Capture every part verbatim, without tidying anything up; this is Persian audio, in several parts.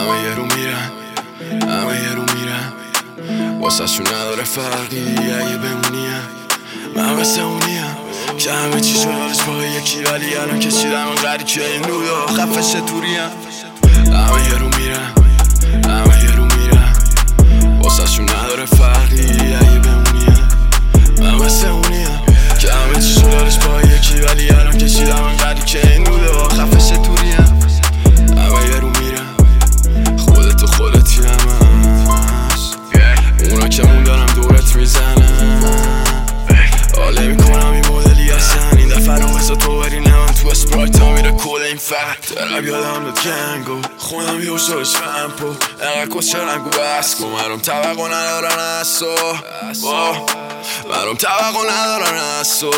همه یه رو میرن، همه یه رو میرن، واسه شون نداره فرقی اگه بمونیم. من مثل اونیم که همه چی شد حالش با یکی، ولی الان کشیدم انقدری که این رویا خفش توریم. همه یه رو میرن، همه یه رو میرن، واسه شون نداره فرقی اگه بمونیم. من مثل اونیم که همه چی شد حالش با یکی، ولی الان کشیدم انقدری که این رویا خفش توریم. همه یه رو میرن، خودت و خودتی همش، اونا که موندنم دورت میزنن. حاله میکنم این مدلی هستن، این دفعه رو مثل تو بری نمن تو اسپرایت ها میره کل این فقط. درم یادم داد گنگو خونم یه شدش فمپو، انقدر کس چرنگو بس کن، مرم توقع ندارن از تو، مرم توقع ندارن از تو.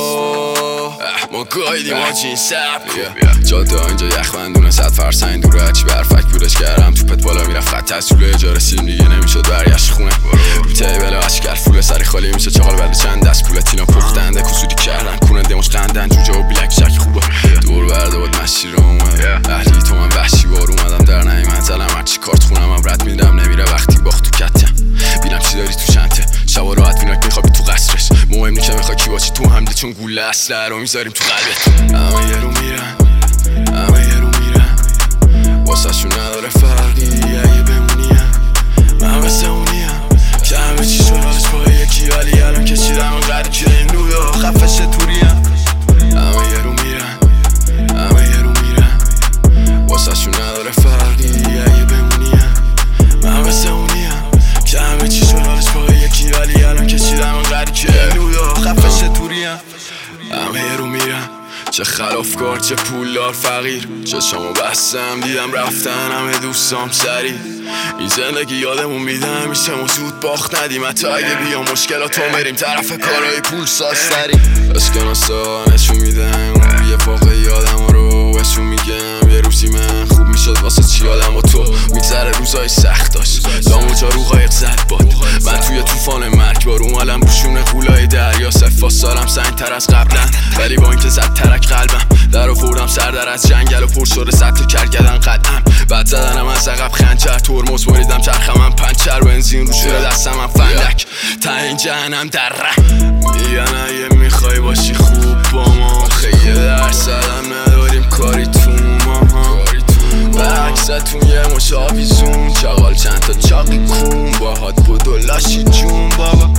ما گایدیم آجی این سبکو، جاده ها اینجا یخ بندونه صد فرسنگ دوره، هرچی برفک بودش کردم توپت بالا میرفت خط تسوله اجاره سیم دیگه نمیشد برگشت خونه. رو تیبل اشکر فوله سری خالی میشه چغال بلده چند دست پولت اینا پختنده کسودی کردن کونه دموش قندن جوجه و بیلک شک خوبه دور برده بود مشی رو اومده اهلی تو من وحشی بار اومدم در نهی منزلم هرچی کارت خونم هم رد میدم نمیره وقتی باخت تو کتم بینم چی داری تو شنته شبا راحت ویناک میخوابی تو قصرش مهم نی که میخوای کی باشی تو حمله چون گوله اصله رو میذاریم تو قلبت. همه یه رو میرن، همه یه رو میرن، واسه شون نداره فرقی اگه بمونیم. من مثل اونیم که همه چی شد حالش با یکی، ولی الان کشیدم انقدر که این رویا خفش توریم. همه یه رو میرن، همه یه رو میرن، واسه شون نداره فرقی اگه بمونیم. من مثل اونیم که همه چی شد حالش با یکی، ولی الان کشیدم انقدر که این رویا خفش توریم. همه یه رو میرن، چه خلافکار چه پولدار فقیر، چشامو بستم دیدم رفتن همه دوستام سری. این زندگی یادمون میده همیشه ما زود باخت ندیم، حتی اگه بیا مشکلاتو بریم طرف کارهای پول سازتری. اسکناسا نشون میدم اون یه واقع یادم رو بهشون میگم یه روزی من خوب میشد واسه چی آدم و تو میگذره روزای سخت داشت لامو جارو قایق زد باد من توی توفان مرگ بار اومالم بوشونه قولای دریا صفا سالم سنگ تر از قبلن، ولی با اینکه زد ترک قلبم در آوردم سردر از جنگل و پر شده سطح کرگدن قدم بعد زدنم از عقب خنجر ترمز بریدم چرخم من پنچر بنزین رو شده دستم من فندک تا این جهنم در ره میگن اگه میخوای باشی خوب با ما خیلی درصدم نداریم کاری تو ما برعکستون یه مشاویزون چغال چند تا چاقی کون باهات بود و لاشی جون بابا.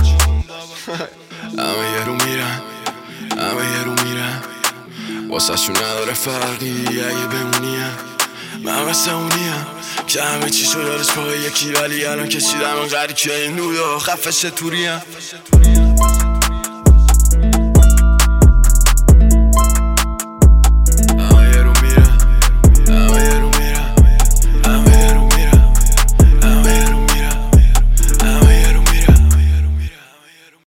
همه یه رو میرن، همه یه رو میرن، واسه شون نداره فرقی اگه بمونیم. من مثل اونیم که همه چی شد حالش با یکی، ولی الان کشیدم انقدری که این رویا خفش توریم.